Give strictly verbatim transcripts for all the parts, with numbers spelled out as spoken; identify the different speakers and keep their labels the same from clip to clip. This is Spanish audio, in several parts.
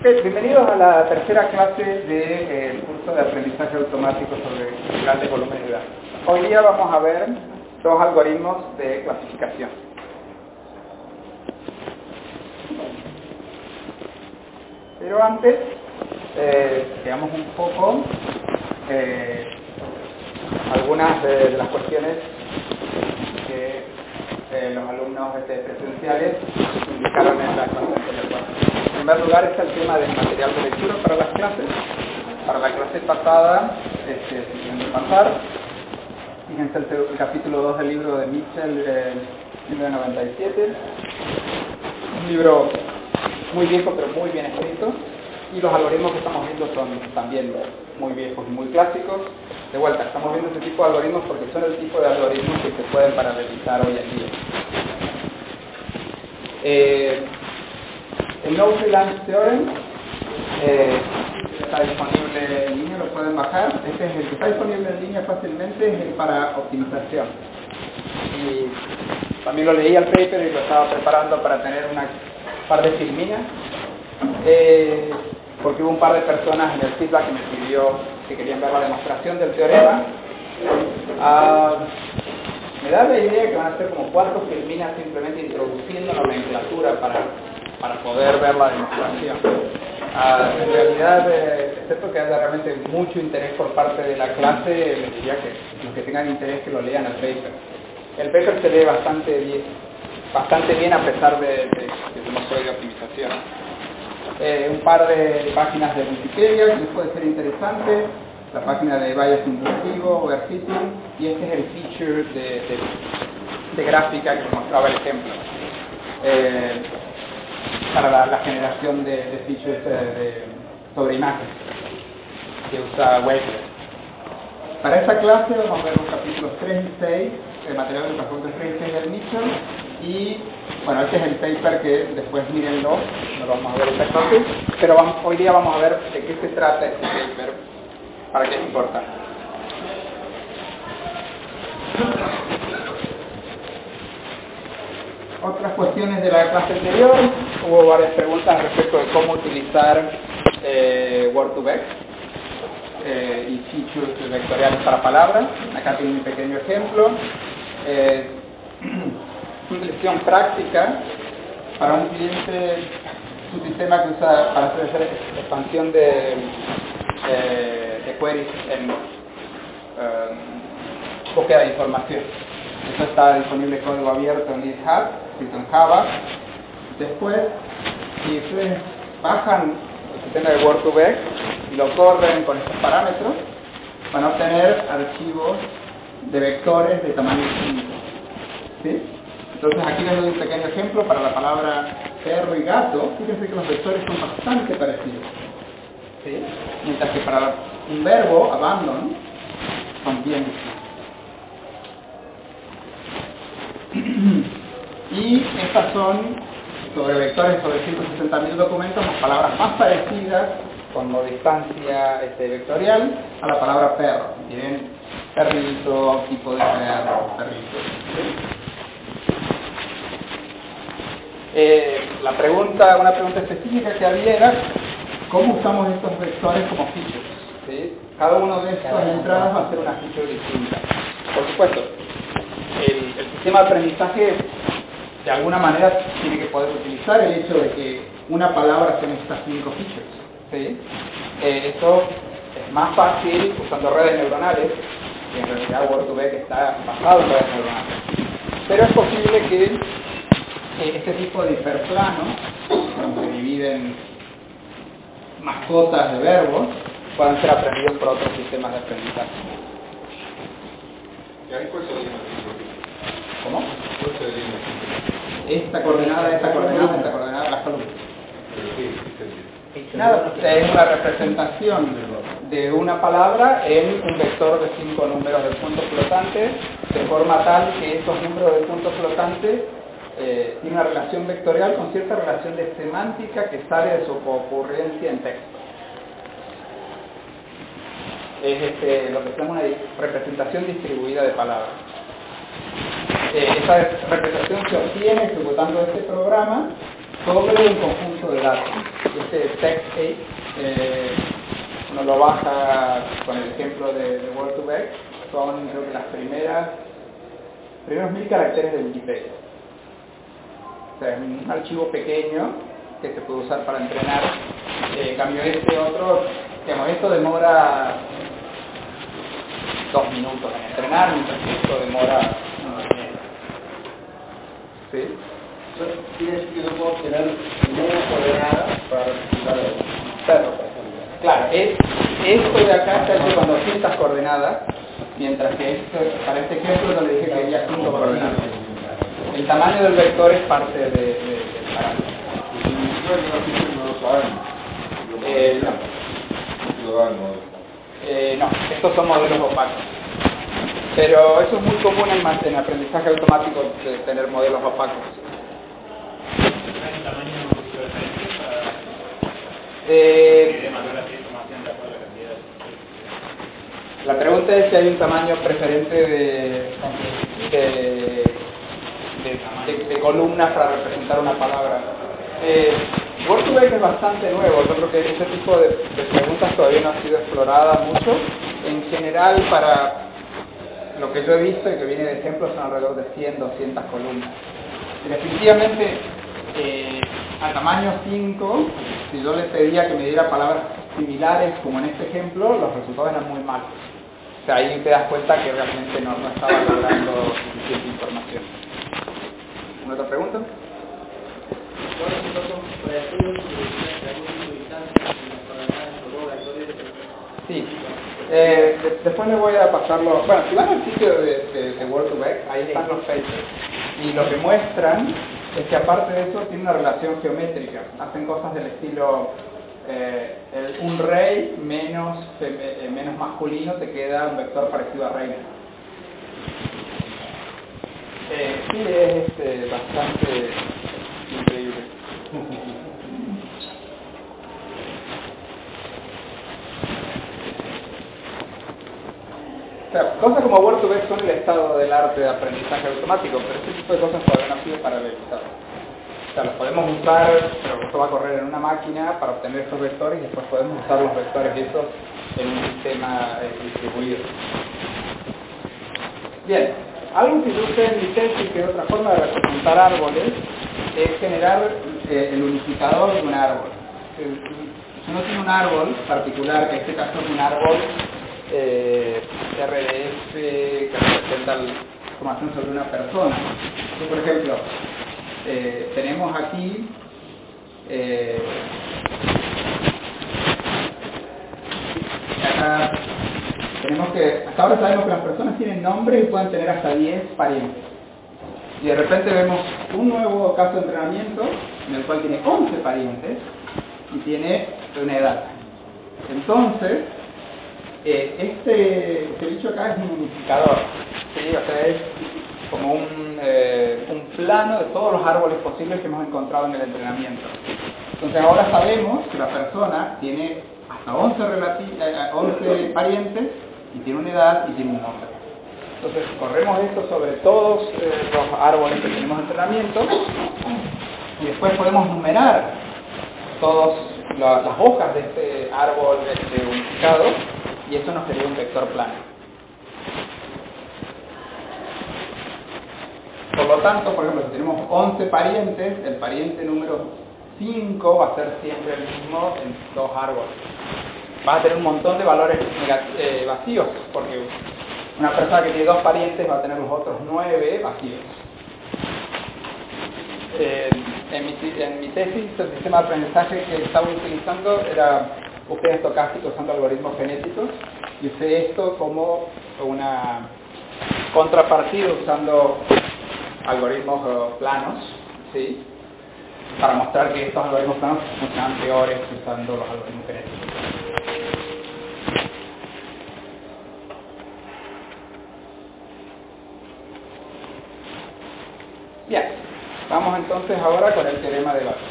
Speaker 1: Okay, bienvenidos a la tercera clase del de, eh, curso de aprendizaje automático sobre grandes volúmenes de datos. Hoy día vamos a ver dos algoritmos de clasificación. Pero antes, eh, veamos un poco eh, algunas de, de las cuestiones que eh, los alumnos este, presenciales indicaron en la clase anterior. En primer lugar está el tema del material de lectura para las clases. Para la clase pasada, este, si quieren pasar, fíjense el, el capítulo dos del libro de Mitchell, eh, mil novecientos noventa y siete. Un libro muy viejo pero muy bien escrito. Y los algoritmos que estamos viendo son también muy viejos y muy clásicos. De vuelta, estamos viendo este tipo de algoritmos porque son el tipo de algoritmos que se pueden paralelizar hoy en día. Eh, el No-Freelance Theorem eh, está disponible en línea, lo pueden bajar. Este es el que está disponible en línea fácilmente, es el para optimización. Y también lo leí al paper y lo estaba preparando para tener una par de filminas. Eh, porque hubo un par de personas en el feedback que me pidió que querían ver la demostración del teorema. Uh, me da la idea que van a ser como cuatro filminas simplemente introduciendo nomenclatura para, para poder ver la demostración. Uh, en realidad, eh, excepto que haya realmente mucho interés por parte de la clase, les diría que los que tengan interés que lo lean el paper. El paper se lee bastante bien, bastante bien a pesar de, de, de que no soy de optimización. Eh, un par de páginas de Wikipedia que les puede ser interesante, la página de bias inductivo, overfitting, y este es el feature de, de, de gráfica que les mostraba el ejemplo, eh, para la, la generación de, de features de, de, sobre imágenes que usa Wavelet. Para esta clase vamos a ver los capítulos tres y seis, el material de los capítulos tres y seis del Mitchell. Y bueno, este es el paper que después mírenlo, no lo vamos a ver exactamente, pero vamos, hoy día vamos a ver de qué se trata este paper, para qué es importante. Otras cuestiones de la clase anterior, hubo varias preguntas respecto de cómo utilizar eh, Word to Vec eh, y features vectoriales para palabras. Acá tiene un pequeño ejemplo. Eh, Una lección práctica para un cliente, un sistema que usa para hacer expansión de, eh, de queries en eh, búsqueda de información. Esto está disponible código abierto en GitHub, escrito en Java. Después, si ustedes bajan el sistema de Word to Vec y lo corren con estos parámetros, van a obtener archivos de vectores de tamaño cinco. ¿Sí? Entonces aquí les doy un pequeño ejemplo para la palabra perro y gato. Fíjense que los vectores son bastante parecidos, ¿sí? Mientras que para un verbo, abandon, son bien distintos. Y estas son, sobre vectores sobre ciento sesenta mil documentos, las palabras más parecidas con distancia este, vectorial a la palabra perro. Tienen perrito, tipo de perro, perrito, ¿sí? Eh, la pregunta, una pregunta específica que había era ¿cómo usamos estos vectores como features? ¿Sí? Cada uno de estas entradas va a ser una feature distinta. Por supuesto, el, el sistema de aprendizaje de alguna manera tiene que poder utilizar el hecho de que una palabra tiene estas cinco features. ¿Sí? Eh, esto es más fácil usando redes neuronales, que en realidad Word to Vec está basado en redes neuronales. Pero es posible que este tipo de hiperplanos, cuando se dividen mascotas de verbos, puedan ser aprendidos por otros sistemas de aprendizaje.
Speaker 2: ¿Y ahí cuál sería?
Speaker 1: ¿Cómo?
Speaker 2: ¿Cuál sería?
Speaker 1: Esta coordenada, esta coordenada, esta coordenada, las columnas.
Speaker 2: ¿Pero qué?
Speaker 1: Nada, es una representación de una palabra en un vector de cinco números de puntos flotantes, de forma tal que estos números de puntos flotantes Eh, tiene una relación vectorial con cierta relación de semántica que sale de su concurrencia en texto. Es este, lo que se llama una representación distribuida de palabras. Eh, esa representación se obtiene ejecutando este programa sobre un conjunto de datos. Este text eight eh, uno lo baja con el ejemplo de, de word to vec, son creo que las primeras primeros mil caracteres de Wikipedia. O sea, es un archivo pequeño que se puede usar para entrenar. En eh, cambio este otro, digamos, esto demora dos minutos en entrenar, mientras que esto demora unos minutos. ¿Sí?
Speaker 3: Quiere decir que no puedo tener menos coordenadas para representar el perro, por ejemplo.
Speaker 1: Claro, es, esto de acá está hecho con doscientas coordenadas, mientras que esto, para este ejemplo donde dije que había cinco coordenadas. El tamaño del vector es parte de, de, del parámetro. Eh, no. Eh, no, estos son modelos opacos. Pero eso es muy común en, en aprendizaje automático de tener modelos opacos.
Speaker 4: ¿Hay un tamaño preferente para
Speaker 1: Eh,
Speaker 4: de mayor así información de acuerdo a la cantidad de...
Speaker 1: la pregunta es si hay un tamaño preferente de, de, de, de, de columnas para representar una palabra. Eh, word to vec es bastante nuevo, yo creo que ese tipo de, de preguntas todavía no ha sido explorada mucho. En general, para lo que yo he visto y que viene de ejemplos, son alrededor de cien, doscientas columnas. Y definitivamente, eh, a tamaño cinco, si yo le pedía que me diera palabras similares como en este ejemplo, los resultados eran muy malos. O sea, ahí te das cuenta que realmente no, no estaba logrando suficiente información. ¿Una otra pregunta? Sí. Eh, de, después les voy a pasarlo. Bueno, si van al sitio de, de, de word to vec, ahí están los papers. Y lo que muestran es que aparte de eso tiene una relación geométrica. Hacen cosas del estilo eh, el, un rey menos, eh, menos masculino te queda un vector parecido a reina. Eh, sí, es este, bastante increíble. O sea, cosas como word to vec son el estado del arte de aprendizaje automático, pero este tipo de cosas todavía no han sido paralelizadas. O sea, los podemos usar, pero esto va a correr en una máquina para obtener estos vectores y después podemos usar los vectores esos en un sistema eh, distribuido. Bien, algo que yo usé en mi tesis, que es otra forma de representar árboles, es generar eh, el unificador de un árbol. Si uno tiene un árbol particular, que en este caso es un árbol eh, R D F que representa la información sobre una persona. Entonces, por ejemplo, eh, tenemos aquí eh, acá tenemos que, hasta ahora sabemos que las personas tienen nombres y pueden tener hasta diez parientes. Y de repente vemos un nuevo caso de entrenamiento en el cual tiene once parientes y tiene una edad. Entonces, eh, este, este bicho acá es un unificador, ¿sí? O sea, es como un, eh, un plano de todos los árboles posibles que hemos encontrado en el entrenamiento. Entonces ahora sabemos que la persona tiene hasta once, relati- eh, once parientes y tiene una edad y tiene un nombre. Entonces corremos esto sobre todos eh, los árboles que tenemos en entrenamiento y después podemos numerar todas la, las hojas de este árbol este, unificado y eso nos sería un vector plano. Por lo tanto, por ejemplo, si tenemos once parientes, el pariente número cinco va a ser siempre el mismo en dos árboles. Va a tener un montón de valores eh, vacíos, porque una persona que tiene dos parientes va a tener los otros nueve vacíos. Eh, en, mi, en mi tesis, el sistema de aprendizaje que estaba utilizando era búsqueda estocástica usando algoritmos genéticos, y usé esto como una contrapartida usando algoritmos uh, planos, ¿sí? Para mostrar que estos algoritmos planos funcionan peores usando los algoritmos genéticos. Bien, vamos entonces ahora con el teorema de Bayes.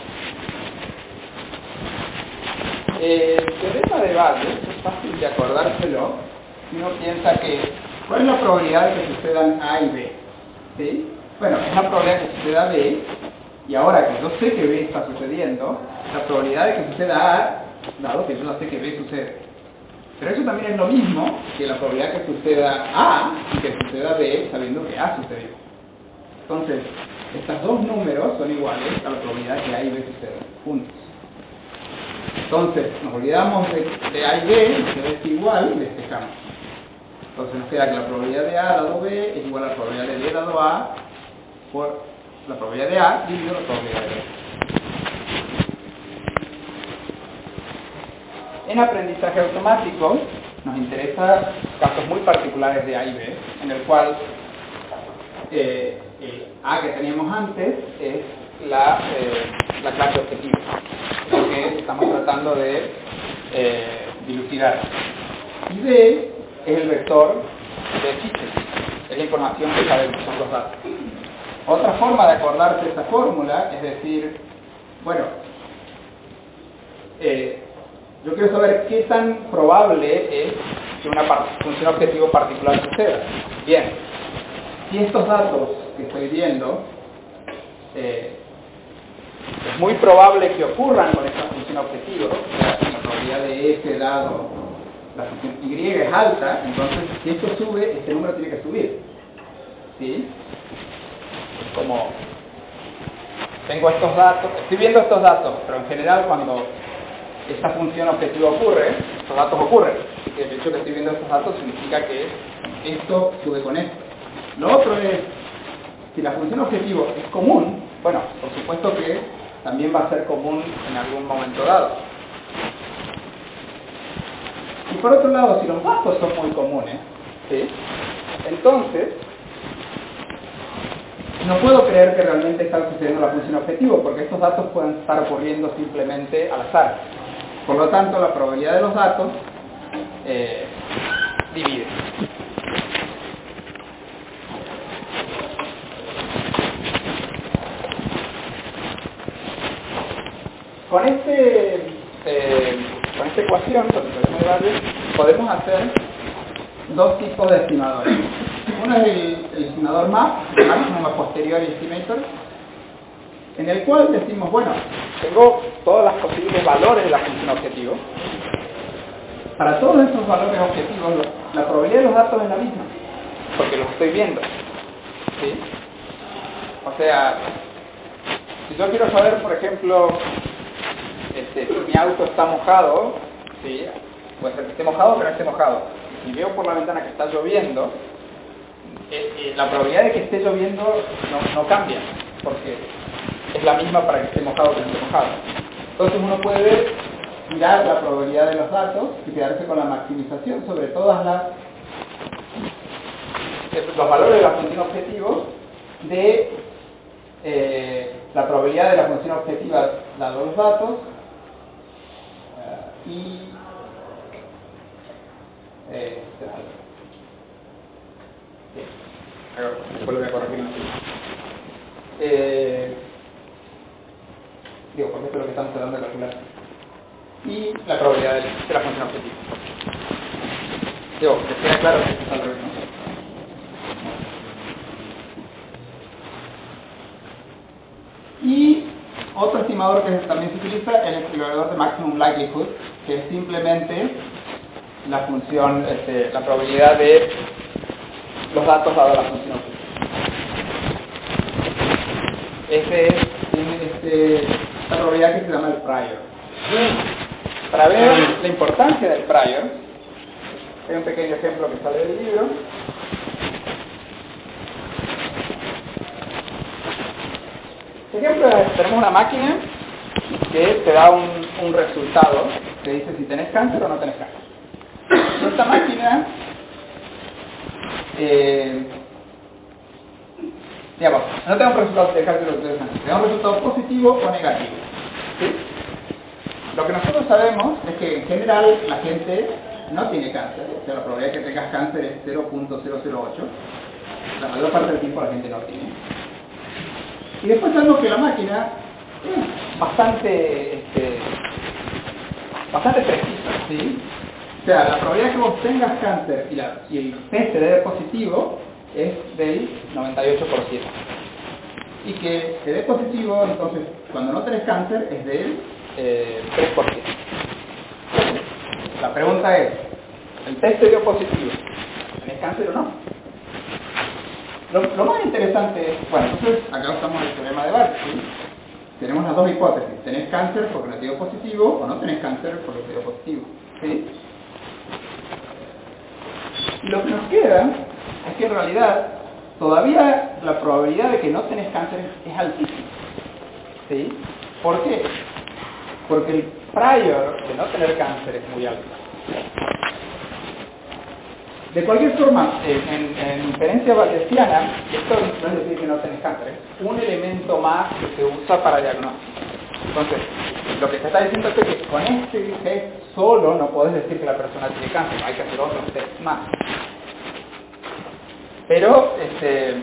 Speaker 1: El teorema de Bayes es fácil de acordárselo si uno piensa que ¿cuál es la probabilidad de que sucedan A y B? ¿Sí? Bueno, es la probabilidad de que suceda B Y ahora que yo sé que B está sucediendo, la probabilidad de que suceda A, dado que yo ya sé que B sucede. Pero eso también es lo mismo que la probabilidad que suceda A y que suceda B sabiendo que A sucedió. Entonces, estos dos números son iguales a la probabilidad que A y B sucedan juntos. Entonces, nos olvidamos de, de A y B, que B es igual y despejamos. Entonces nos queda que la probabilidad de A dado B es igual a la probabilidad de B dado A por la probabilidad de A dividido la probabilidad de B. En aprendizaje automático nos interesan casos muy particulares de A y B, en el cual eh, el A que teníamos antes es la, eh, la clase objetivo, porque estamos tratando de eh, dilucidar. Y B es el vector de chistes, es la información que sabemos, son los datos. Otra forma de acordarse de esta fórmula es decir, bueno, eh, yo quiero saber qué tan probable es que una función objetivo particular suceda. Bien, si estos datos que estoy viendo eh, es muy probable que ocurran con esta función objetivo, o sea, la probabilidad de F dado la función Y es alta, entonces si esto sube, este número tiene que subir. ¿Sí? Es como, tengo estos datos, estoy viendo estos datos, pero en general cuando esta función objetivo ocurre, estos datos ocurren. Así que el hecho de que estoy viendo estos datos significa que esto sube con esto. Lo otro es, si la función objetivo es común, bueno, por supuesto que también va a ser común en algún momento dado. Y por otro lado, si los datos son muy comunes, ¿sí? Entonces, no puedo creer que realmente está sucediendo la función objetivo, porque estos datos pueden estar ocurriendo simplemente al azar. Por lo tanto, la probabilidad de los datos eh, divide. Con, este, eh, con esta ecuación, con el teorema de Bayes, podemos hacer dos tipos de estimadores. Uno es el, el estimador M A P, Maximum a Posteriori Estimator, en el cual decimos, bueno, tengo todas las posibles valores de la función objetivo. Para todos esos valores objetivos, la probabilidad de los datos es la misma, porque los estoy viendo. ¿Sí? O sea, si yo quiero saber, por ejemplo, este, si mi auto está mojado, ¿sí? Puede ser que esté mojado o que no esté mojado. Si veo por la ventana que está lloviendo, eh, eh, la probabilidad de que esté lloviendo no, no cambia, porque es la misma para que esté mojado o que no esté mojado. Entonces uno puede mirar la probabilidad de los datos y quedarse con la maximización sobre todas las los valores de la función objetivo de eh, la probabilidad de la función objetiva dado los datos uh, y eh, sí. Después lo voy a corregir. Eh, digo, porque esto es lo que estamos tratando de calcular. Y la probabilidad de, de la función objetiva. Digo, que queda claro que esto está al revés, ¿no? Y otro estimador que también se utiliza es el estimador de Maximum Likelihood, que es simplemente la función, este, la probabilidad de los datos dado la función objetiva. Este es este, esta probabilidad que se llama el prior. Para ver la importancia del prior, hay un pequeño ejemplo que sale del libro. Por ejemplo, tenemos una máquina que te da un, un resultado que dice si tenés cáncer o no tenés cáncer. Y esta máquina, eh, digamos, no te da un resultado de cáncer o no tenés cáncer, te da un resultado positivo o negativo. ¿Sí? Lo que nosotros sabemos es que en general la gente no tiene cáncer, o sea, la probabilidad de que tengas cáncer es cero punto cero cero ocho. La mayor parte del tiempo la gente no tiene. Y después sabemos que la máquina es bastante, este, bastante precisa, ¿sí? O sea, la probabilidad de que vos tengas cáncer y, la, y el test te dé positivo es del noventa y ocho por ciento. y que te dé positivo, entonces cuando no tenés cáncer es del eh, tres por ciento. La pregunta es, ¿el test te dio positivo? ¿Tenés cáncer o no? Lo, lo más interesante es, bueno, entonces acá usamos el teorema de Bayes, ¿sí? Tenemos las dos hipótesis, tenés cáncer porque no te dio positivo o no tenés cáncer porque te dio positivo, ¿sí? Y lo que nos queda es que en realidad todavía la probabilidad de que no tenés cáncer es altísima, ¿sí? ¿Por qué? Porque el prior de no tener cáncer es muy alto. De cualquier forma, en, en inferencia bayesiana, esto no es decir que no tenés cáncer, es un elemento más que se usa para diagnóstico. Entonces, lo que se está diciendo es que con este test solo no podés decir que la persona tiene cáncer, hay que hacer otros test más. Pero, este,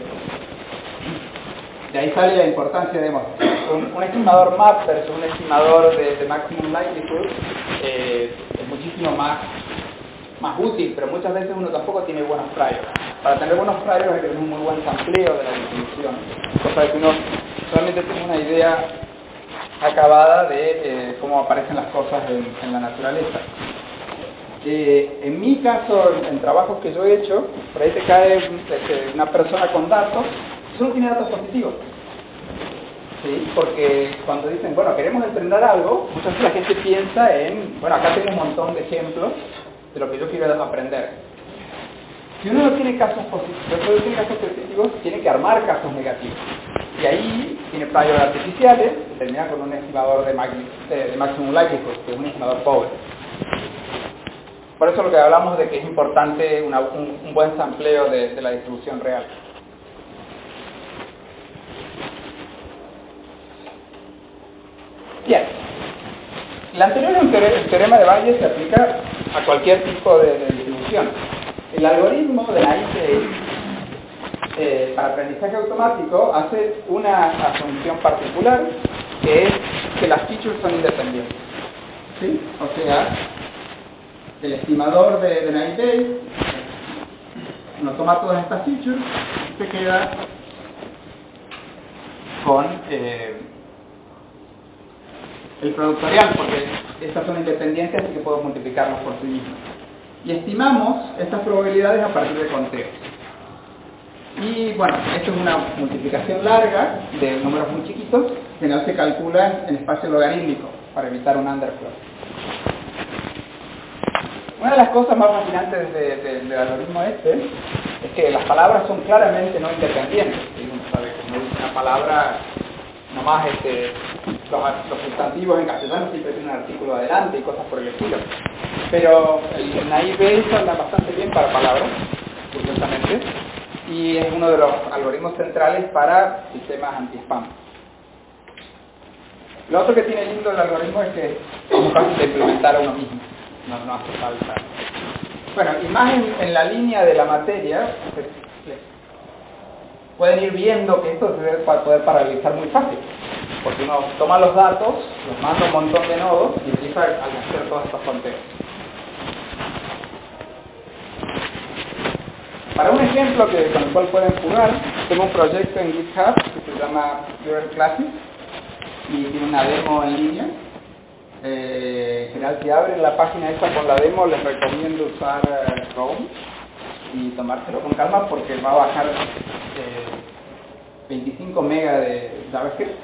Speaker 1: de ahí sale la importancia de un, un estimador M A P versus un estimador de, de maximum likelihood, eh, es muchísimo más más útil, pero muchas veces uno tampoco tiene buenos priors. Para tener buenos priors hay que tener un muy buen sampleo de la distribución, cosa de que uno realmente tenga una idea acabada de eh, cómo aparecen las cosas en, en la naturaleza. Eh, en mi caso, en, en trabajos que yo he hecho, por ahí te cae este, una persona con datos, solo tiene datos positivos. ¿Sí? Porque cuando dicen, bueno, queremos entrenar algo, muchas veces la gente piensa en, bueno, acá tengo un montón de ejemplos de lo que yo quiero aprender. Si uno no tiene casos positivos, si uno no tiene casos positivos, tiene que armar casos negativos. Y ahí tiene priors artificiales, que termina con un estimador de, de, de maximum likelihood, que es un estimador pobre. Por eso lo que hablamos de que es importante una, un, un buen sampleo de, de la distribución real. Bien. El anterior el teorema de Bayes se aplica a cualquier tipo de, de distribución. El algoritmo de la I T eh, para aprendizaje automático hace una asunción particular, que es que las features son independientes. ¿Sí? O sea, el estimador de, de la I T no toma todas estas features y se queda con eh, el productorial, porque estas son independientes, así que puedo multiplicarlas por sí mismas. Y estimamos estas probabilidades a partir de conteos. Y bueno, esto es una multiplicación larga de números muy chiquitos, que no se calcula en espacio logarítmico, para evitar un underflow. Una de las cosas más fascinantes de, de, del algoritmo este es que las palabras son claramente no independientes. ¿Sí? Uno sabe que no dice una palabra nomás este, los, los sustantivos en castellano siempre tienen un artículo adelante y cosas por el estilo. Pero el naive anda bastante bien para palabras, curiosamente, y es uno de los algoritmos centrales para sistemas anti-spam. Lo otro que tiene lindo el algoritmo es que es muy fácil de implementar a uno mismo, no, no hace falta. Bueno, y más en, en la línea de la materia, pues, pueden ir viendo que esto se debe poder paralelizar muy fácil, porque uno toma los datos, los manda a un montón de nodos y empieza a hacer todas estas fronteras. Para un ejemplo que, con el cual pueden jugar, tengo un proyecto en GitHub que se llama Pure Classes y tiene una demo en línea. Eh, en general, si abren la página esta con la demo, les recomiendo usar eh, Chrome y tomárselo con calma porque va a bajar eh, veinticinco megas de JavaScript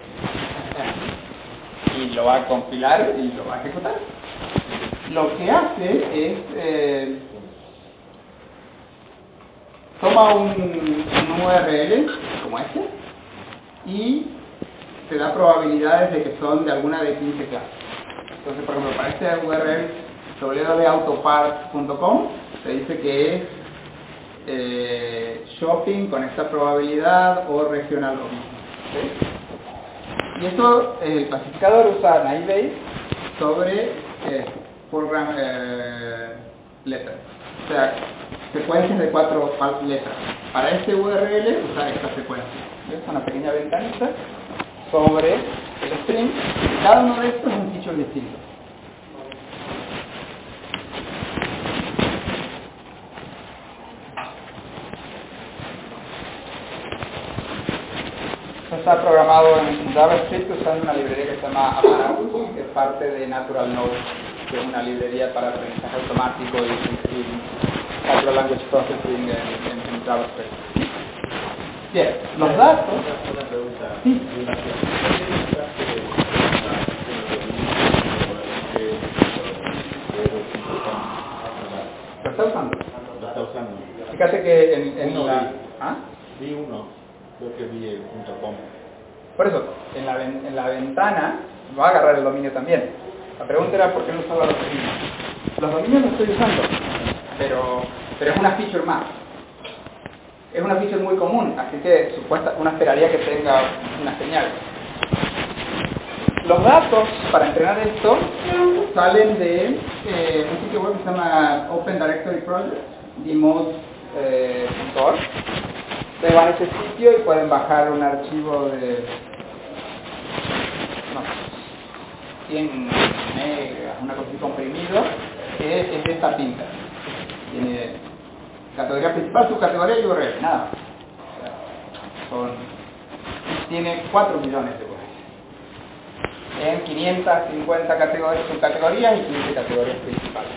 Speaker 1: y lo va a compilar y lo va a ejecutar. Lo que hace es eh, toma un, un U R L como este y te da probabilidades de que son de alguna de quince clases. Entonces, por ejemplo, para este U R L w w w punto autoparts punto com te dice que es eh, shopping con esta probabilidad o regional lo mismo. ¿Sí? Y esto, el clasificador usa naive sobre eh, program eh, letters, o sea, secuencias de cuatro letras. Para este U R L usa esta secuencia. ¿Ves? Una pequeña ventanita sobre el string. Cada uno de estos es un feature distinto. está programado en JavaScript usando una librería que se llama Apparatus, que es parte de Natural Node, que es una librería para aprendizaje automático y, y, y Natural Language Processing en, en, en JavaScript. Bien, los datos...
Speaker 4: Una pregunta.
Speaker 1: Sí. ¿Lo está usando?
Speaker 4: Lo está usando.
Speaker 1: Fíjate que en, en
Speaker 4: Uno
Speaker 1: la...
Speaker 4: vi.
Speaker 1: ¿Ah?
Speaker 4: Vi uno, creo que vi el punto com.
Speaker 1: Por eso, en la, ven- en la ventana va a agarrar el dominio también. La pregunta era por qué no usaba los dominios. Los dominios los estoy usando, pero, pero es una feature más. Es una feature muy común, así que supuesta, uno esperaría que tenga una señal. Los datos para entrenar esto salen de eh, un sitio web que se llama Open Directory Project, dmod punto org. Ustedes van a ese sitio y pueden bajar un archivo de no, cien megas, una cosa así comprimido, que es de esta pinta. Tiene categoría principal, subcategoría y U R L, nada más. O sea, son, tiene cuatro millones de U R L. En quinientas cincuenta categorías, subcategorías y quince categorías principales.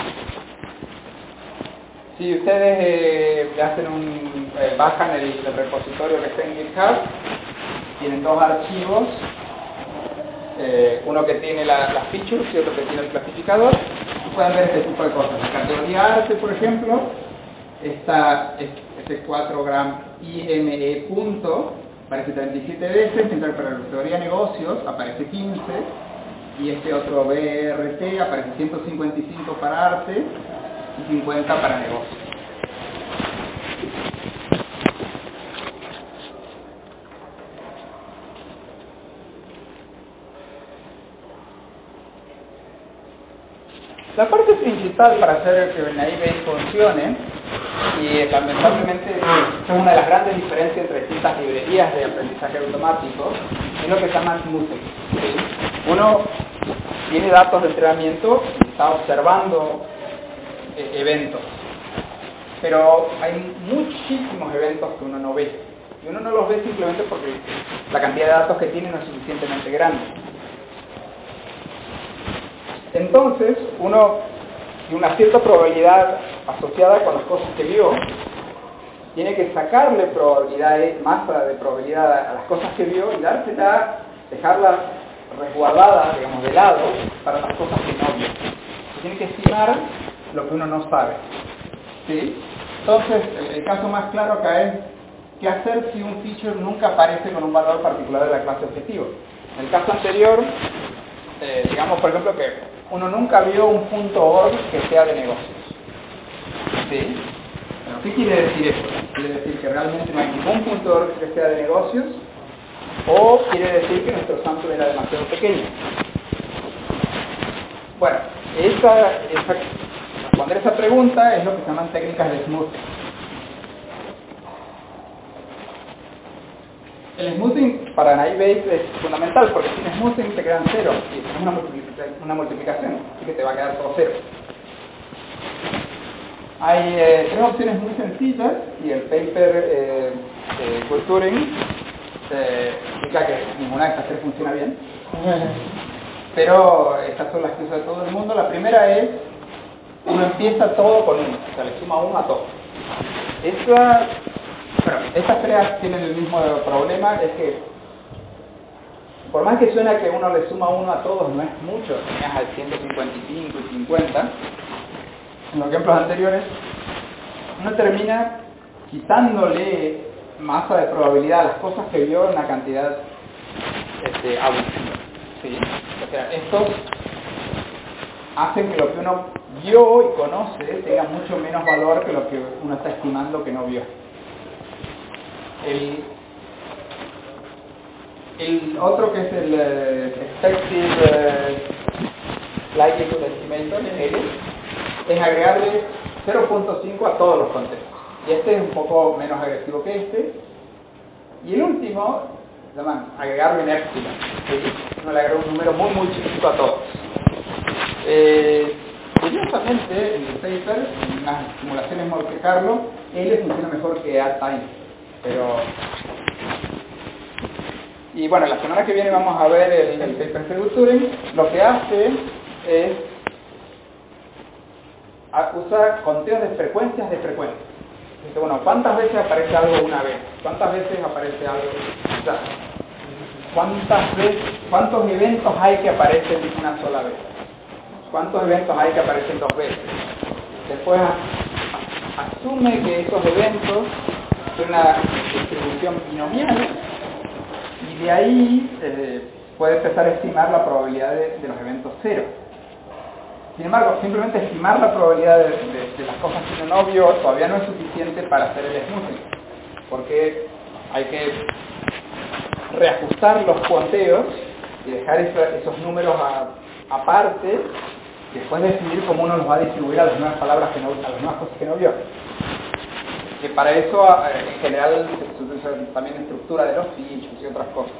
Speaker 1: Si ustedes eh, hacen un, eh, bajan el, el repositorio que está en GitHub, tienen dos archivos, eh, uno que tiene la, las features y otro que tiene el clasificador, y pueden ver este tipo de cosas. La categoría arte, por ejemplo, está este cuatro gram I M E punto, aparece treinta y siete veces, mientras para la categoría negocios aparece quince, y este otro B R T aparece ciento cincuenta y cinco para arte y cincuenta para negocios. La parte principal para hacer que Naivate funcione, y lamentablemente es una de las grandes diferencias entre distintas librerías de aprendizaje automático, es lo que se llama smoothing. ¿Sí? Uno tiene datos de entrenamiento y está observando eh, eventos, pero hay muchísimos eventos que uno no ve, y uno no los ve simplemente porque la cantidad de datos que tiene no es suficientemente grande. Entonces, uno tiene una cierta probabilidad asociada con las cosas que vio, tiene que sacarle probabilidades, masa de probabilidad a las cosas que vio y dársela, dejarla resguardada, digamos, de lado para las cosas que no vio. Se tiene que estimar lo que uno no sabe. ¿Sí? Entonces, el, el caso más claro acá es qué hacer si un feature nunca aparece con un valor particular de la clase objetivo. En el caso anterior, eh, digamos, por ejemplo, que uno nunca vio un punto org que sea de negocios. ¿Sí? Bueno, ¿qué quiere decir esto? ¿Quiere decir que realmente no hay ningún punto org que sea de negocios? ¿O quiere decir que nuestro sample era demasiado pequeño? Bueno, esa, esa, responder esa pregunta es lo que se llaman técnicas de smoothing. El smoothing para Naivate es fundamental porque sin smoothing te quedan cero y es una multiplicación, una multiplicación, así que te va a quedar todo cero. Hay eh, tres opciones muy sencillas y el paper eh, de Kurt Turing eh, explica que ninguna de estas tres funciona bien, pero estas son las que usa todo el mundo. La primera es, uno empieza todo con uno, o sea, le suma uno a todo. Esa, bueno, estas tres tienen el mismo problema, es que por más que suena que uno le suma uno a todos, no es mucho, tenías al ciento cincuenta y cinco y cincuenta, en los ejemplos anteriores, uno termina quitándole masa de probabilidad a las cosas que vio en una cantidad este, abusiva. ¿Sí? O sea, estos hacen que lo que uno vio y conoce tenga mucho menos valor que lo que uno está estimando que no vio. El, el otro, que es el uh, Expected uh, Likelihood Estimator, L, es agregarle cero punto cinco a todos los contextos. Y este es un poco menos agresivo que este. Y el último, se llama agregarle un epsilon. ¿Sí? Uno le agrega un número muy muy chiquito a todos. Eh, curiosamente, en el paper, en las simulaciones Monte Carlo, L funciona mejor que add time. Pero Y bueno, la semana que viene vamos a ver el, el paper Turing. Lo que hace es usa conteos de frecuencias de frecuencias. Dice, bueno, ¿cuántas veces aparece algo una vez? ¿Cuántas veces aparece algo? O sea, ¿cuántas veces, cuántos eventos hay que aparecen una sola vez? ¿Cuántos eventos hay que aparecen dos veces? Después asume que esos eventos son una distribución binomial y de ahí eh, puede empezar a estimar la probabilidad de, de los eventos cero. Sin embargo, simplemente estimar la probabilidad de, de, de las cosas sin un obvio todavía no es suficiente para hacer el smoothing, porque hay que reajustar los cuanteos y dejar eso, esos números a, aparte y después decidir cómo uno los va a distribuir a las nuevas palabras que no, a las nuevas cosas que no vio. Que para eso en general se utiliza también estructura de los fichos y otras cosas.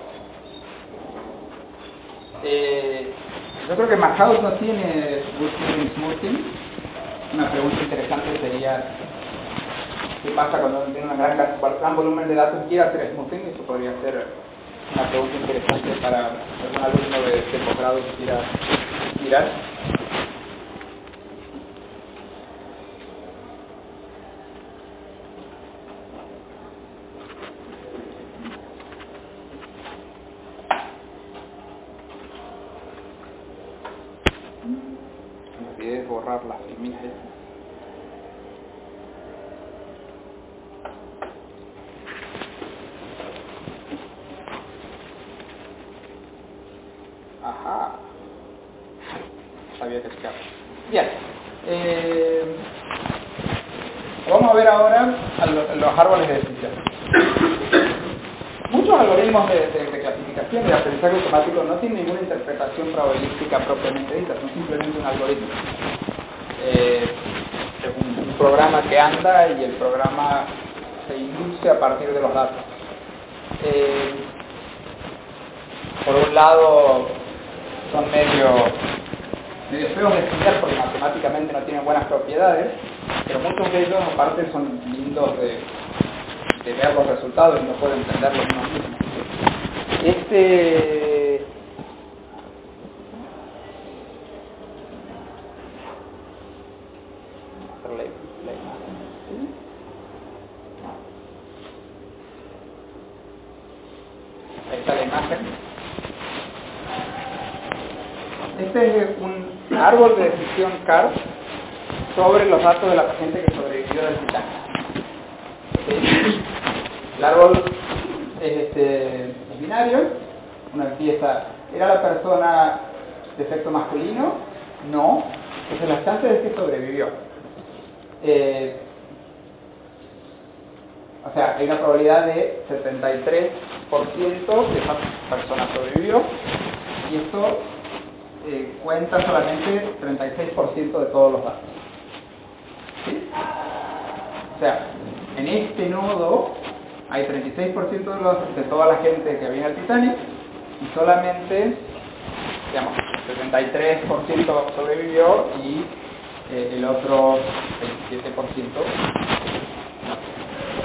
Speaker 1: Eh, yo creo que Mahaut no tiene Good Smoothing. Una pregunta interesante sería ¿qué pasa cuando uno tiene un gran, gran volumen de datos y quiere hacer smoothing? Eso podría ser una pregunta interesante para algún alumno de, de posgrado que quiera mirar. Me olvidé borrar las imágenes. Ajá. Sabía que escapaba. Bien. Eh, vamos a ver ahora a lo, los árboles de decisión. Muchos algoritmos de, de, de clasificación y de aprendizaje automático no tienen ninguna interpretación probabilística propiamente dita, son simplemente un algoritmo. Eh, es un, un programa que anda y el programa se induce a partir de los datos. Eh, por un lado, son medio, medio feos de estudiar porque matemáticamente no tienen buenas propiedades, pero muchos de ellos aparte son lindos de, de ver los resultados y no pueden entenderlos uno mismo. Este la, la imagen, ¿sí? Ahí está la imagen. Este es un árbol de decisión C A R sobre los datos de la paciente que sobrevivió del Titanic. ¿Sí? El árbol es, este, es binario. Uno empieza, ¿era la persona de sexo masculino? No. Entonces las chances es que sobrevivió. Eh, o sea, hay una probabilidad de setenta y tres por ciento que esa persona sobrevivió y esto eh, cuenta solamente treinta y seis por ciento de todos los datos. ¿Sí? O sea, en este nodo hay treinta y seis por ciento de, los, de toda la gente que había en el Titanic y solamente, digamos, setenta y tres por ciento sobrevivió y eh, el otro veintisiete por ciento no.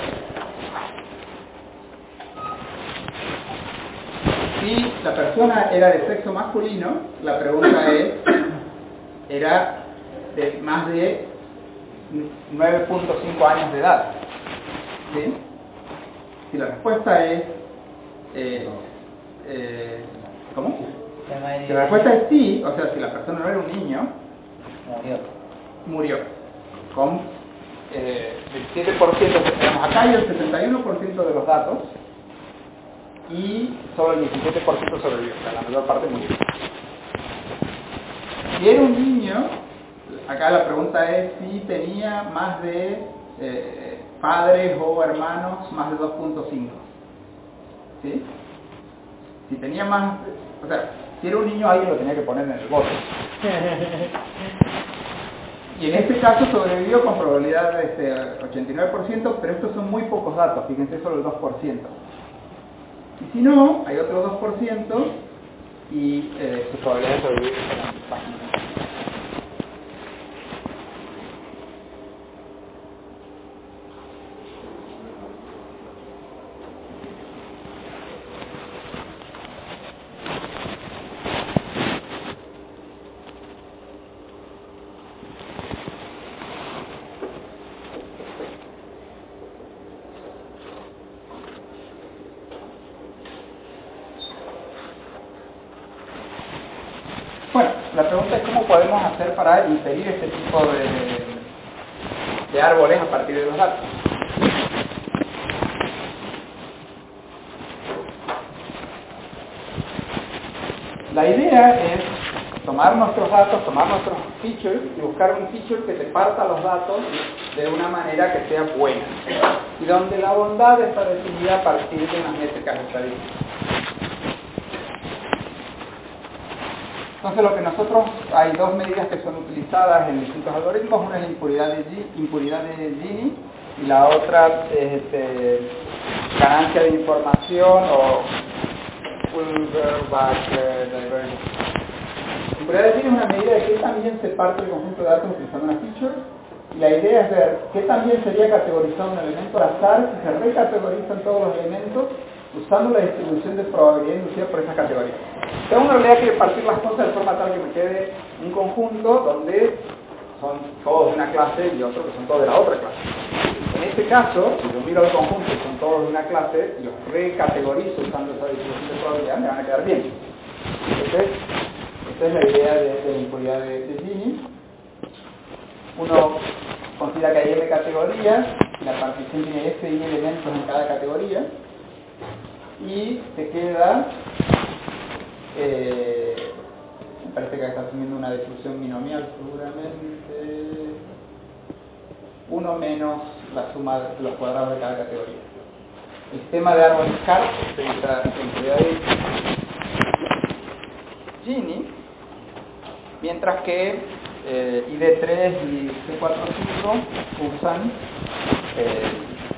Speaker 1: Si la persona era de sexo masculino, la pregunta es, ¿era de más de nueve punto cinco años de edad? ¿Sí? Si la respuesta es... Eh, eh, ¿Cómo? Si la respuesta es sí, o sea, si la persona no era un niño,
Speaker 3: Murió.
Speaker 1: murió. Con eh, veintisiete por ciento, tenemos acá hay el setenta y uno por ciento de los datos y solo el diecisiete por ciento sobrevivió, o sea, la mayor parte murió. Si era un niño, acá la pregunta es si tenía más de eh, padres o hermanos más de dos punto cinco. ¿Sí? Si tenía más, o sea, si era un niño alguien lo tenía que poner en el bote. Y en este caso sobrevivió con probabilidad de este ochenta y nueve por ciento, pero estos son muy pocos datos, fíjense, solo el dos por ciento. Y si no, hay otro dos por ciento y eh, sus probabilidades de sobrevivir serán bajísimas. la pregunta es cómo podemos hacer para inferir este tipo de, de árboles a partir de los datos. La idea es tomar nuestros datos, tomar nuestros features y buscar un feature que te parta los datos de una manera que sea buena y donde la bondad está definida a partir de unas métricas estadísticas. Entonces lo que nosotros, hay dos medidas que son utilizadas en distintos algoritmos, una es la impuridad de, G, impuridad de Gini y la otra es este, ganancia de información o Wilbur-Bach divergence. La impuridad de Gini es una medida de qué también se parte el conjunto de datos utilizando una feature y la idea es ver qué también sería categorizado un elemento al azar si se recategorizan todos los elementos usando la distribución de probabilidad inducida por esa categoría. Entonces uno en realidad quiere partir las cosas de forma tal que me quede un conjunto donde son todos de una clase y otro que son todos de la otra clase. En este caso, si yo miro el conjunto y son todos de una clase y los recategorizo usando esa distribución de probabilidad, me van a quedar bien. Entonces, esta es la idea de, de la impuridad de, de Gini. Uno considera que hay m categorías y la partición tiene f y elementos en cada categoría. Y te queda, eh, me parece que está asumiendo una distribución binomial seguramente, uno menos la suma de los cuadrados de cada categoría. El sistema de árbol Scarp utiliza la impuridad de Gini, mientras que eh, I D tres y C cuatro cinco usan eh,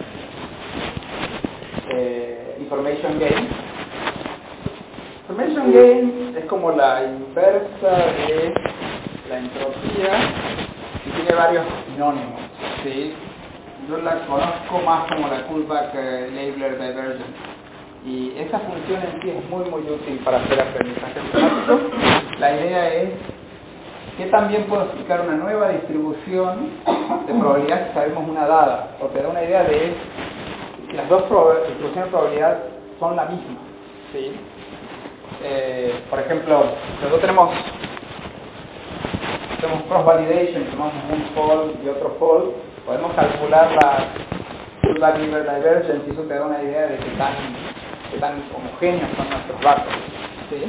Speaker 1: eh, Information Gain. Information Gain es como la inversa de la entropía y tiene varios sinónimos, ¿sí? Yo la conozco más como la Kullback-Leibler divergence y esa función en sí es muy muy útil para hacer aprendizaje matemático. La idea es que también puedo explicar una nueva distribución de probabilidad si sabemos una dada, o te da una idea de las dos distribuciones de probabilidad son la misma, ¿sí? Eh, por ejemplo, nosotros tenemos tenemos cross-validation, tenemos un fold y otro fold, podemos calcular la Kullback-Leibler divergence y eso te da una idea de qué tan, qué tan homogéneos son nuestros datos, ¿sí?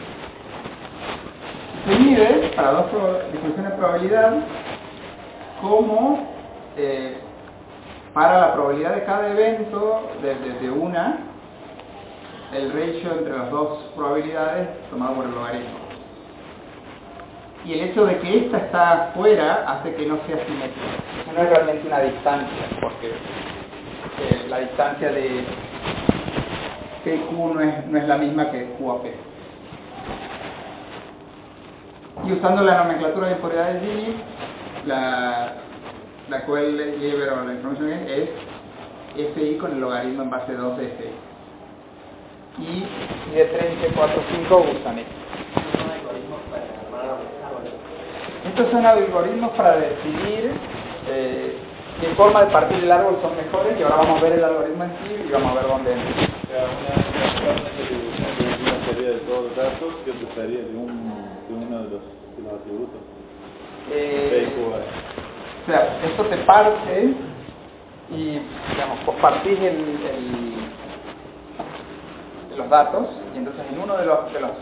Speaker 1: Se mide para dos distribuciones de probabilidad como eh, para la probabilidad de cada evento desde de, de una, el ratio entre las dos probabilidades tomado por el logaritmo. Y el hecho de que esta está fuera hace que no sea simétrico. Eso no es realmente una distancia, porque eh, la distancia de P Q no es, no es la misma que Q a P. Y usando la nomenclatura de impuridad de Gini, la la cual lleva la información es fi con el logaritmo en base dos de fi. Y I D tres y C cuatro cinco usan esto. Estos son algoritmos para decidir eh, qué forma de partir el árbol son mejores y ahora vamos a ver el algoritmo en sí y vamos a ver dónde entra.
Speaker 2: O sea, una, una distribución de una serie de todos los datos que empezaría de, un, de uno de los, de los atributos.
Speaker 1: Eh, O sea, esto te parte y, digamos, vos partís el, el, los datos y entonces en uno de los, de los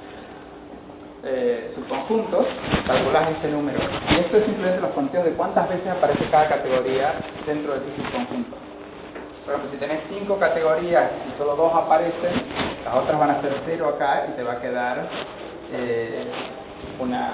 Speaker 1: eh, subconjuntos calculás ese número. Y esto es simplemente los conteos de cuántas veces aparece cada categoría dentro de tu subconjunto. Por ejemplo, si tenés cinco categorías y solo dos aparecen, las otras van a ser cero acá y te va a quedar eh, una...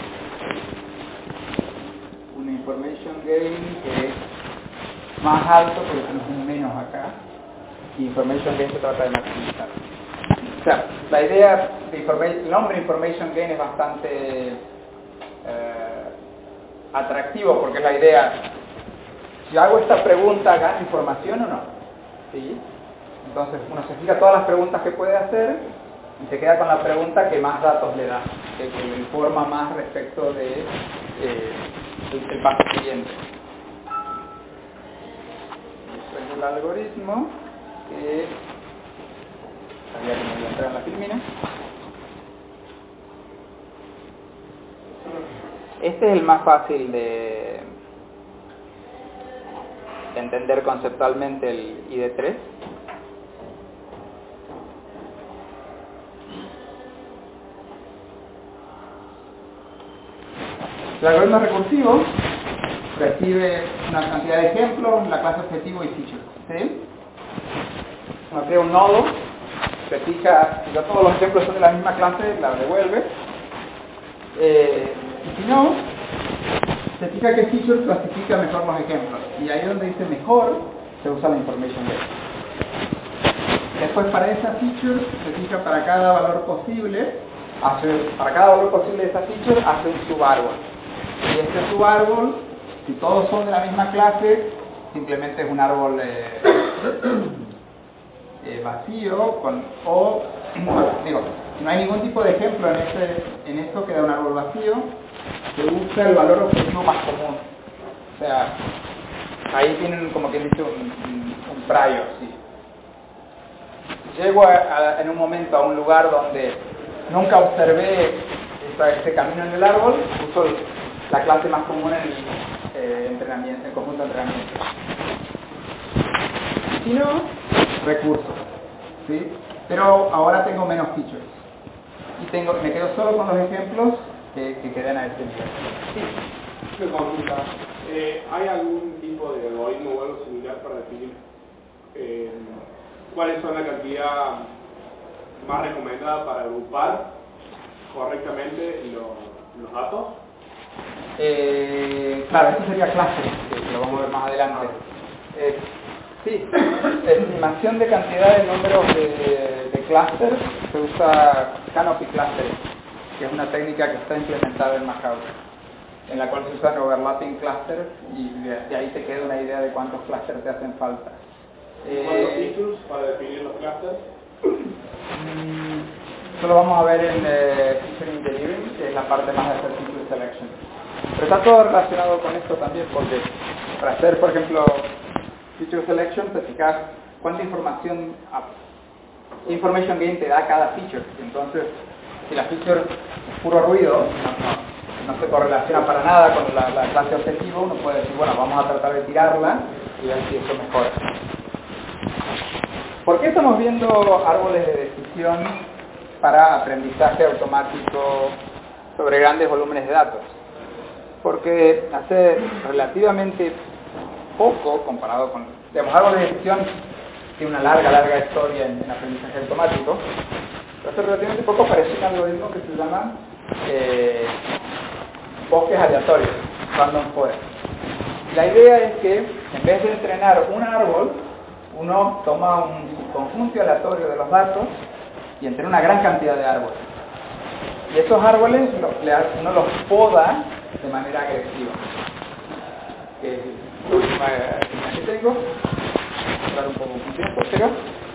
Speaker 1: una information gain que es más alto porque tenemos un menos acá y information gain se trata de maximizar. O sea, la idea de information, el nombre information gain es bastante eh, atractivo porque es la idea, si hago esta pregunta, ¿gano información o no? ¿Sí? Entonces uno se fija todas las preguntas que puede hacer y se queda con la pregunta que más datos le da, que, que le informa más respecto de eh, el, el paso siguiente. Eso es el algoritmo que sabía que me iba a entrar en la filmina. Este es el más fácil de, de entender conceptualmente, el I D tres. El algoritmo recursivo recibe una cantidad de ejemplos, la clase objetivo y feature. ¿Sí? Uno crea un nodo, se fija, si no todos los ejemplos son de la misma clase, la devuelve. Eh, y si no, se fija qué feature clasifica mejor los ejemplos. Y ahí donde dice mejor, se usa la information base. Después para esa feature, se fija para cada valor posible, hace, para cada valor posible de esa feature, hace un subárbol. Y este subárbol, si todos son de la misma clase, simplemente es un árbol eh, eh, vacío, con, o, bueno, digo, si no hay ningún tipo de ejemplo en, ese, en esto, queda un árbol vacío, se busca el valor objetivo más común. O sea, ahí tienen como quien dice un, un, un prior, ¿sí? Llego a, a, en un momento a un lugar donde nunca observé esa, ese camino en el árbol, uso el, la clase más común en el eh, entrenamiento, el conjunto de entrenamiento. Si no, recursos, ¿sí? Pero ahora tengo menos features y tengo, me quedo solo con los ejemplos que, que quedan a este nivel.
Speaker 4: Sí. Me consulta, eh, ¿hay algún tipo de algoritmo o algo similar para definir eh, cuáles son la cantidad más recomendada para agrupar correctamente los, los datos?
Speaker 1: Eh, claro, eso sería clase, que lo vamos a ver más adelante. Eh, sí, estimación de cantidad de números de, de clúster se usa Canopy Clustering, que es una técnica que está implementada en Majau, en la cual se usan overlapping clusters y de, de ahí te queda una idea de cuántos clusters te hacen falta.
Speaker 4: ¿Cuántos
Speaker 1: Eh,
Speaker 4: features para definir los clusters?
Speaker 1: Eso lo vamos a ver en eh, Feature Engineering, que es la parte más de hacer feature selection. Pero está todo relacionado con esto también, porque para hacer, por ejemplo, feature selection, te fijas cuánta información, qué information gain te da cada feature. Entonces, si la feature es puro ruido, no, no, no se correlaciona para nada con la, la clase objetivo, uno puede decir, bueno, vamos a tratar de tirarla y ver si eso mejora. ¿Por qué estamos viendo árboles de decisión para aprendizaje automático sobre grandes volúmenes de datos? Porque hace relativamente poco, comparado con, digamos, árboles de decisión tiene una larga, larga historia en, en aprendizaje automático, pero hace relativamente poco apareció un algoritmo que se llama eh, bosques aleatorios, random forest. La idea es que en vez de entrenar un árbol, uno toma un conjunto aleatorio de los datos y entrena una gran cantidad de árboles. Y esos árboles uno los poda de manera agresiva. Que es la última que tengo. Voy a hablar un poco un tiempo, pero...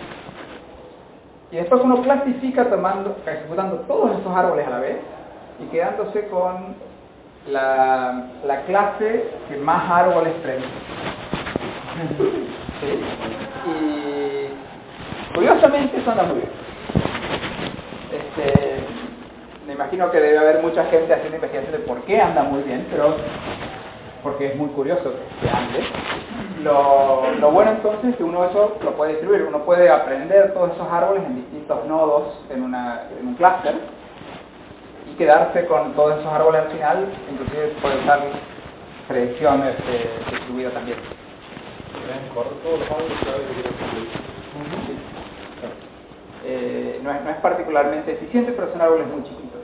Speaker 1: Y después uno clasifica tomando, ejecutando todos esos árboles a la vez y quedándose con la, la clase que más árboles predice. ¿Sí? Y curiosamente eso anda muy bien. Este, me imagino que debe haber mucha gente haciendo investigación de por qué anda muy bien, pero porque es muy curioso que ande. Lo, lo bueno entonces es que uno eso lo puede distribuir, uno puede aprender todos esos árboles en distintos nodos en, una, en un clúster y quedarse con todos esos árboles al final, inclusive puede usar predicción este, distribuida también. Eh, no, es, no es particularmente eficiente, pero son árboles muy chiquitos.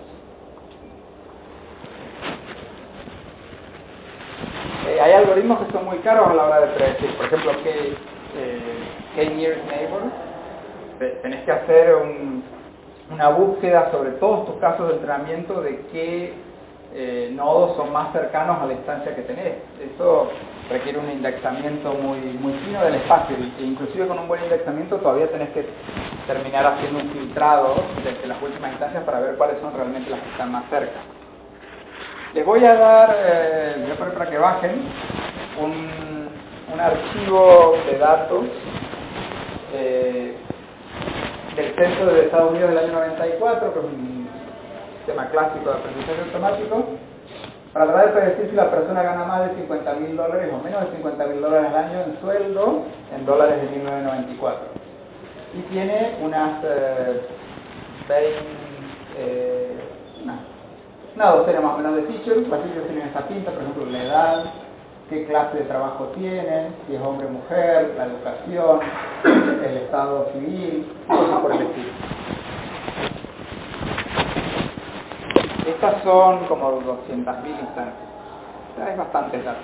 Speaker 1: Eh, hay algoritmos que son muy caros a la hora de predecir. Por ejemplo, K, eh, K-Nearest Neighbor. Tenés que hacer un, una búsqueda sobre todos tus casos de entrenamiento de qué eh, nodos son más cercanos a la instancia que tenés. Eso requiere un indexamiento muy, muy fino del espacio, e inclusive con un buen indexamiento todavía tenés que terminar haciendo un filtrado desde las últimas instancias para ver cuáles son realmente las que están más cerca. Les voy a dar, eh, voy a poner para que bajen, un, un archivo de datos eh, del Censo de Estados Unidos del año noventa y cuatro, que es un sistema clásico de aprendizaje automático, para tratar de predecir si la persona gana más de cincuenta mil dólares o menos de cincuenta mil dólares al año en sueldo en dólares de mil novecientos noventa y cuatro. Y tiene unas eh, veinte, eh, una, una docena más o menos de features. Las features tienen esta pinta, por ejemplo, la edad, qué clase de trabajo tiene, si es hombre o mujer, la educación, el estado civil, cosas por el estilo. Estas son como doscientas mil instancias. O sea, es bastante datos.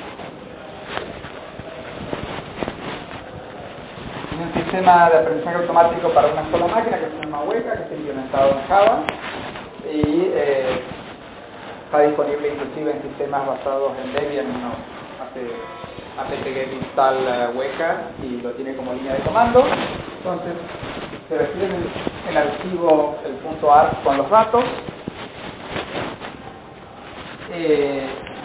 Speaker 1: Es un sistema de aprendizaje automático para una sola máquina que se llama Weka, que está implementado en Java y eh, está disponible inclusive en sistemas basados en Debian. Uno hace apt-get install uh, Weka y lo tiene como línea de comando. Entonces se recibe el, el archivo, el punto .arc con los datos. Eh,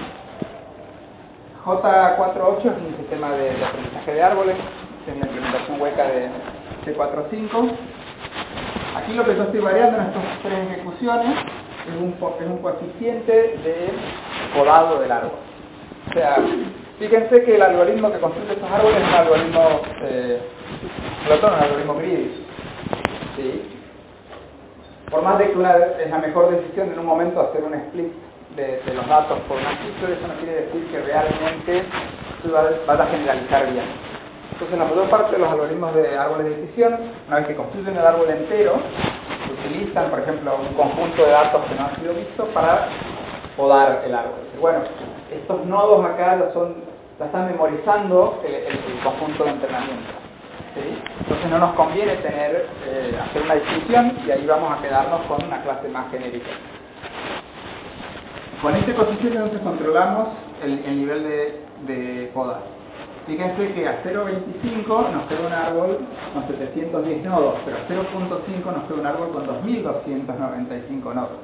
Speaker 1: J cuatro punto ocho es un sistema de, de aprendizaje de árboles, es la implementación Weka de C cuatro punto cinco. Aquí lo que yo estoy variando en estas tres ejecuciones es un, es un coeficiente de podado del árbol. O sea, fíjense que el algoritmo que construye estos árboles es un algoritmo eh, Platón, un algoritmo greedy. ¿Sí? Por más de que una es la mejor decisión en un momento hacer un split De, de los datos por una feature, eso no quiere decir que realmente tú vas a generalizar bien. Entonces, la mayor parte de los algoritmos de árboles de decisión, una vez que construyen el árbol entero, utilizan, por ejemplo, un conjunto de datos que no han sido vistos para podar el árbol. Bueno, estos nodos acá ya, son, ya están memorizando el, el, el conjunto de entrenamiento. ¿Sí? Entonces, no nos conviene tener eh, hacer una distinción y ahí vamos a quedarnos con una clase más genérica. Con este coeficiente entonces controlamos el, el nivel de, de poda. Fíjense que a cero punto veinticinco nos queda un árbol con setecientos diez nodos, pero a cero punto cinco nos queda un árbol con dos mil doscientos noventa y cinco nodos.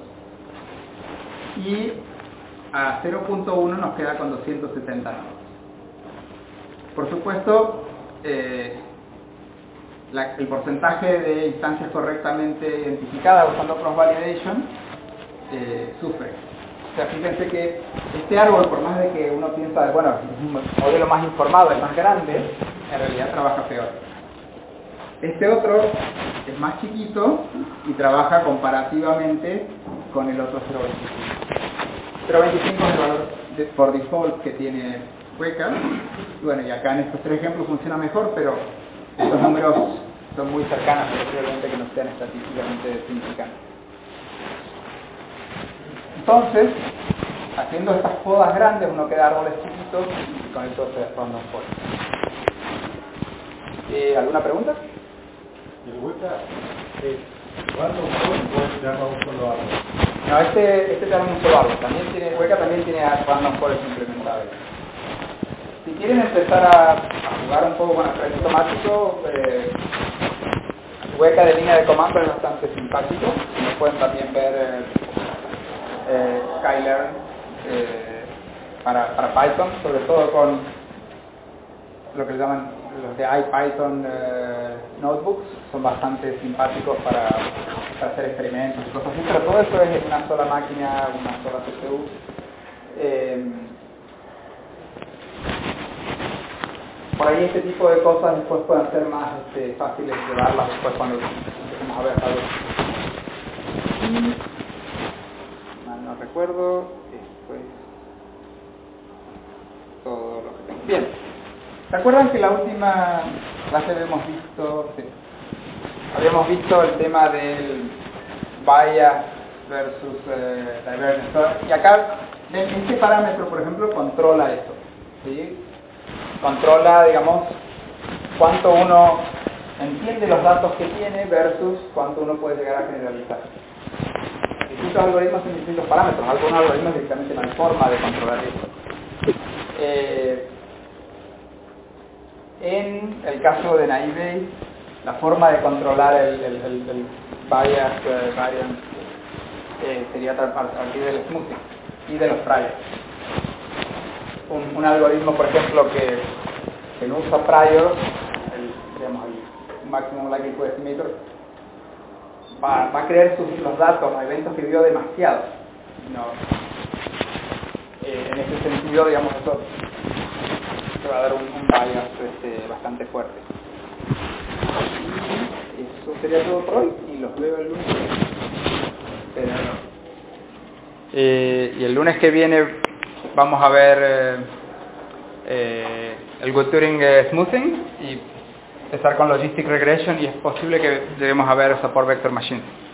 Speaker 1: Y a cero punto uno nos queda con doscientos setenta nodos. Por supuesto, eh, la, el porcentaje de instancias correctamente identificadas usando cross-validation eh, sufre. O sea, fíjense que este árbol, por más de que uno piensa, bueno, es un modelo más informado, es más grande, en realidad trabaja peor. Este otro es más chiquito y trabaja comparativamente con el otro cero punto veinticinco. cero punto veinticinco es el valor de, por default que tiene Weka. Y bueno, y acá en estos tres ejemplos funciona mejor, pero estos números son muy cercanos, pero probablemente que no sean estadísticamente significantes. Entonces, haciendo estas podas grandes, uno queda árboles chiquitos y con eso se forma un poda. Eh, ¿Alguna pregunta?
Speaker 3: ¿El Weka es cuántos nodos te arma un solo árbol?
Speaker 1: No, este, este te arma un solo árbol. También tiene, Weka también tiene random forest implementables. Si quieren empezar a, a jugar un poco con el aprendizaje automático, eh, Weka de línea de comando es bastante simpático. Como pueden también ver eh, eh, Skylearn eh, para, para Python, sobre todo con lo que llaman los de IPython eh, notebooks, son bastante simpáticos para, para hacer experimentos y cosas así, pero todo eso es en una sola máquina, una sola C P U. Eh, por ahí este tipo de cosas después pueden ser más este, fáciles de llevarlas después cuando empecemos a ver algo. Mal no recuerdo, esto es todo lo que tengo. Bien, ¿se acuerdan que la última clase habíamos visto, sí, habíamos visto el tema del bias versus eh, divergence? Y acá, este parámetro, por ejemplo, controla eso, ¿sí? Controla, digamos, cuánto uno entiende los datos que tiene versus cuánto uno puede llegar a generalizar. Distintos algoritmos tienen distintos parámetros, algunos algoritmos directamente no hay forma de controlar eso. Eh, en el caso de Naive Bayes, la forma de controlar el, el, el, el bias uh, variance eh, sería a partir del smoothing y de los priors. Un, un algoritmo, por ejemplo, que, que no usa priors, el, digamos, el Maximum Likelihood Estimator, va, va a creer sus, los datos, los eventos que vio demasiado. No, eh, en ese sentido, digamos, eso te va a dar un, un bias este, bastante fuerte. Y eso sería todo por hoy y los veo el lunes. Pero, eh, y el lunes que viene vamos a ver eh, eh, el Go-Turing eh, Smoothing y empezar con Logistic Regression, y es posible que lleguemos a ver Support Vector Machine.